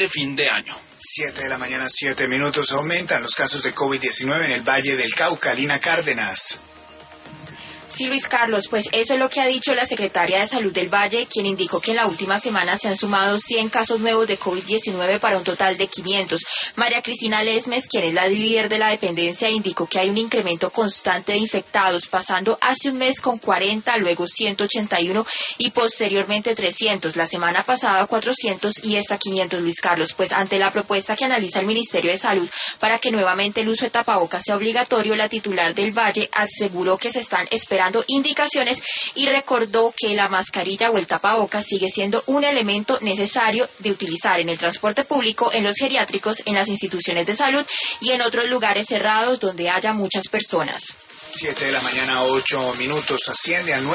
de fin de año. 7 de la mañana, 7 minutos. Aumentan los casos de COVID-19 en el Valle del Cauca. Lina Cárdenas. Sí, Luis Carlos, pues eso es lo que ha dicho la secretaria de Salud del Valle, quien indicó que en la última semana se han sumado 100 casos nuevos de COVID-19 para un total de 500. María Cristina Lesmes, quien es la líder de la dependencia, indicó que hay un incremento constante de infectados, pasando hace un mes con 40, luego 181 y posteriormente 300. La semana pasada 400 y esta 500, Luis Carlos. Pues ante la propuesta que analiza el Ministerio de Salud para que nuevamente el uso de tapabocas sea obligatorio, la titular del Valle aseguró que se están esperando indicaciones y recordó que la mascarilla o el tapabocas sigue siendo un elemento necesario de utilizar en el transporte público, en los geriátricos, en las instituciones de salud y en otros lugares cerrados donde haya muchas personas. 7 de la mañana, 8 minutos. Asciende a